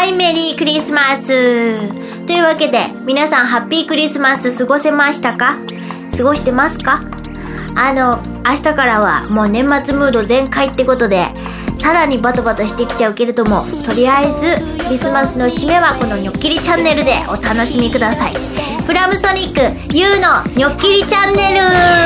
はいメリークリスマスというわけで、皆さんハッピークリスマス過ごせましたか？過ごしてますか？明日からはもう年末ムード全開ってことで、さらにバタバタしてきちゃうけれども、とりあえずクリスマスの締めはこのニョッキリチャンネルでお楽しみください。プラムソニック U のニョッキリチャンネル。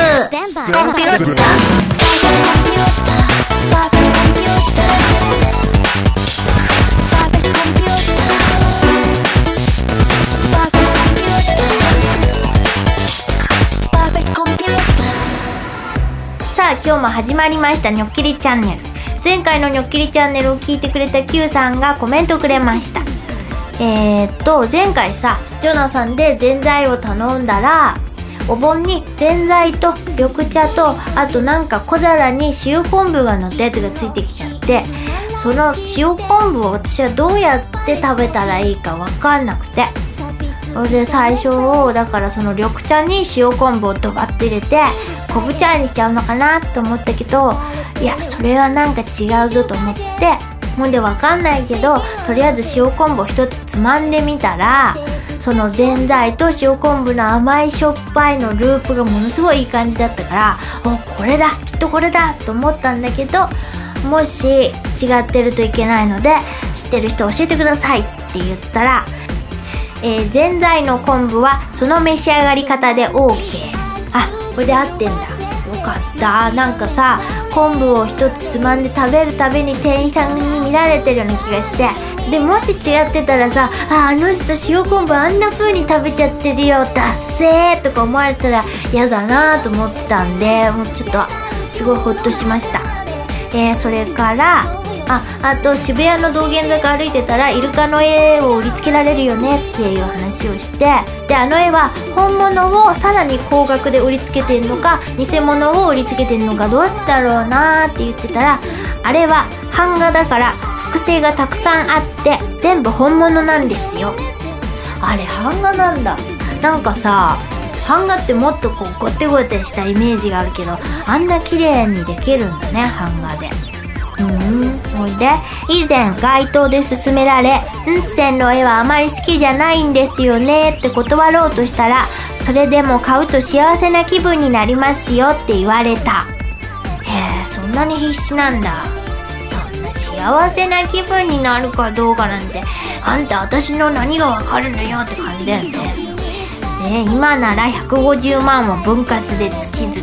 さあ今日も始まりましたニョッキリチャンネル。前回のニョッキリチャンネルを聞いてくれた Q さんがコメントくれました。前回さ、ジョナサンでぜんざいを頼んだら、お盆にぜんざいと緑茶と、あとなんか小皿に塩昆布が乗ったやつがついてきちゃって、その塩昆布を私はどうやって食べたらいいかわかんなくて、それで最初だからその緑茶に塩昆布をドバッと入れて昆布茶にしちゃうのかなと思ったけど、いやそれはなんか違うぞと思って、ほんでわかんないけどとりあえず塩昆布を一つつまんでみたら、そのぜんざいと塩昆布の甘いしょっぱいのループがものすごいいい感じだったから、これだ、きっとこれだと思ったんだけど、もし違ってるといけないので知ってる人教えてくださいって言ったら、ぜんざいの昆布はその召し上がり方で OK。 あ、これで合ってんだ、よかった。なんかさ、昆布を一つつまんで食べるたびに店員さんに見られてるような気がして、でもし違ってたらさ、あの人塩昆布あんな風に食べちゃってるよ、ダッセーとか思われたら嫌だなと思ってたんで、もうちょっとすごいホッとしました。それからあと渋谷の道玄坂歩いてたらイルカの絵を売りつけられるよねっていう話をして、であの絵は本物をさらに高額で売りつけてんのか偽物を売りつけてんのかどっちだろうなって言ってたら、あれは版画だから複製がたくさんあって全部本物なんですよ。あれ版画なんだ。なんかさ、版画ってもっとこうゴテゴテしたイメージがあるけど、あんな綺麗にできるんだね、版画で。ほいで以前街頭で勧められ、線の絵はあまり好きじゃないんですよねって断ろうとしたら、それでも買うと幸せな気分になりますよって言われた。そんなに必死なんだ。そんな幸せな気分になるかどうかなんて、あんた私の何がわかるのよって感じだよね。今なら150万を分割で月々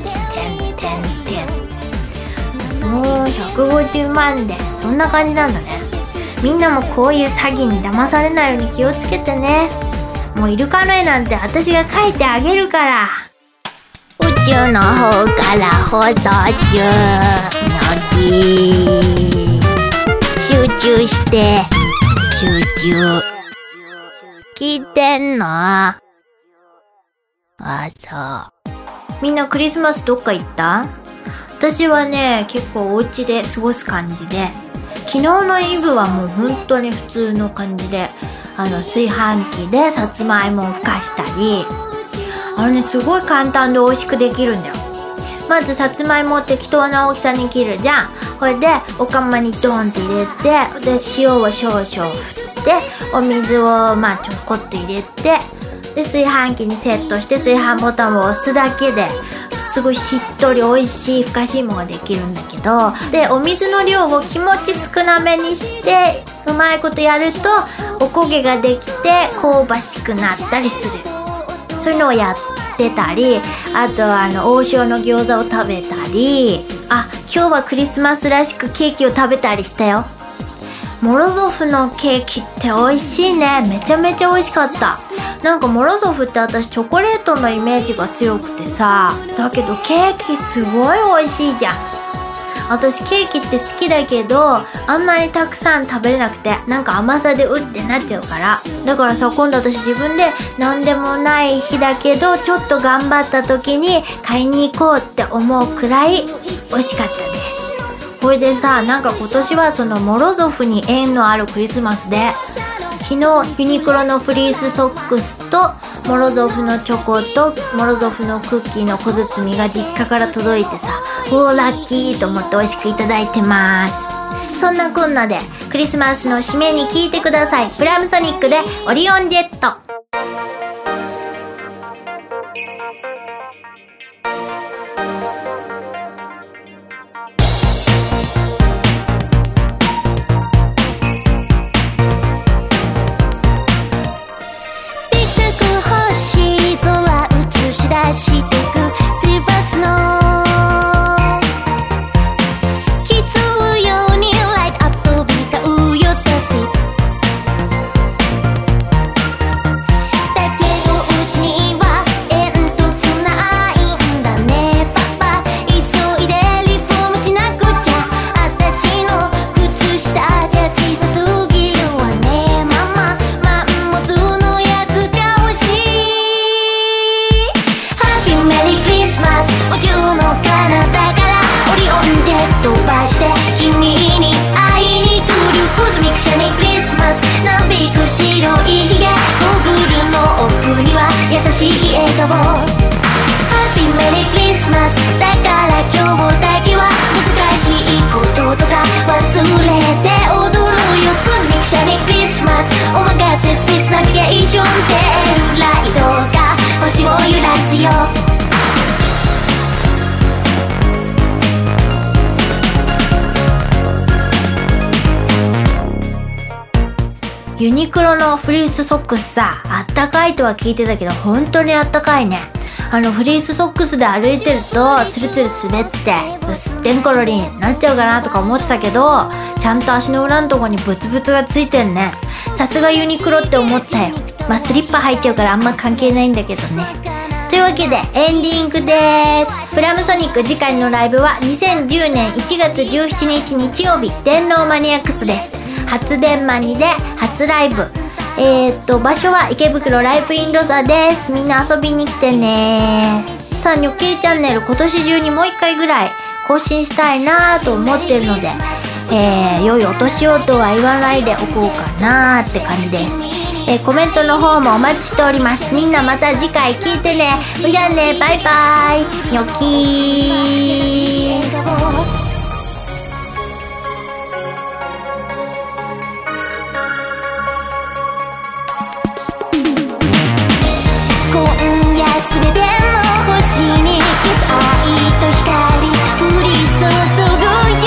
もう150万でそんな感じなんだね。みんなもこういう詐欺に騙されないように気をつけてね。もうイルカの絵なんて私が描いてあげるから。宇宙の方から放送中。ニョキ集中して集中。聞いてんの？あ、そう。みんなクリスマスどっか行った？私はね、結構お家で過ごす感じで、昨日のイブはもう本当に普通の感じで、炊飯器でさつまいもをふかしたり、すごい簡単で美味しくできるんだよ。まずさつまいもを適当な大きさに切るじゃん。これでお釜にドンって入れて、で塩を少々振って、お水をちょこっと入れて、で炊飯器にセットして炊飯ボタンを押すだけですごいしっとり美味しいふかし芋ができるんだけど、でお水の量を気持ち少なめにしてうまいことやるとおこげができて香ばしくなったりする。そういうのをやってたり、あと王将の餃子を食べたり、今日はクリスマスらしくケーキを食べたりしたよ。モロゾフのケーキって美味しいね。めちゃめちゃ美味しかった。なんかモロゾフって私チョコレートのイメージが強くてさ、だけどケーキすごい美味しいじゃん。私ケーキって好きだけどあんまりたくさん食べれなくて、なんか甘さでうってなっちゃうから、だからさ、今度私自分でなんでもない日だけどちょっと頑張った時に買いに行こうって思うくらい美味しかったです。これでさ、なんか今年はそのモロゾフに縁のあるクリスマスで、昨日ユニクロのフリースソックスとモロゾフのチョコとモロゾフのクッキーの小包が実家から届いてさ、ラッキーと思って美味しくいただいてます。そんなこんなでクリスマスの締めに聴いてください。プラムソニックでオリオンジェット。 してくシルバスの競うようにライトアップ飛び交うよスターシップだけどうちには煙突ないんだねパパ急いでリフォームしなくちゃ私の靴下じゃ小さすぎるわねマママンモスのやつが欲しいメリークリスマス宇宙の彼方からオリオンジェット飛ばして君に会いに来るコズミックシャネクリスマスなびく白いひげゴーグルの奥には優しい笑顔ハッピーメリークリスマスだから今日だけは難しいこととか忘れて踊るよコズミックシャネクリスマスお任せスピースナビゲーションテールライトが星を揺らすよユニクロのフリースソックスさ、あったかいとは聞いてたけど本当にあったかいね。フリースソックスで歩いてるとツルツル滑ってすってんころりんなっちゃうかなとか思ってたけど、ちゃんと足の裏のとこにブツブツがついてんね。さすがユニクロって思ったよ。まあスリッパ履いちゃうからあんま関係ないんだけどね。というわけでエンディングです。プラムソニック次回のライブは2010年1月17日日曜日電脳マニアックスです。初電マニで初ライブ。場所は池袋ライブインロサです。みんな遊びに来てね。さあ、ニョッキリチャンネル今年中にもう一回ぐらい更新したいなと思ってるので、良いお年をとは言わないでおこうかなって感じです。コメントの方もお待ちしております。みんなまた次回聞いてね。じゃあね、バイバイ。ニョッキー。 すべての星にキス愛と光降り注ぐよ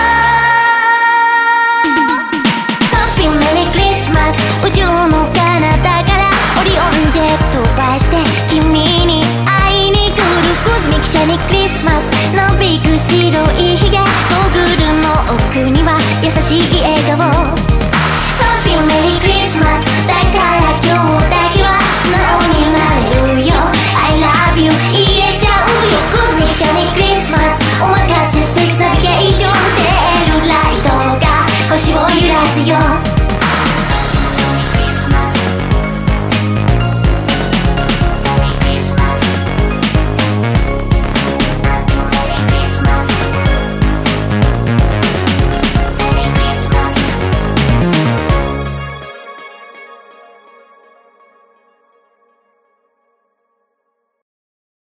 Happy Merry Christmas 宇宙の彼方からオリオンジェット飛ばして君に会いに来るコズミックシャニクリスマスなびく白いひげゴーグルの奥には優しい笑顔 Happy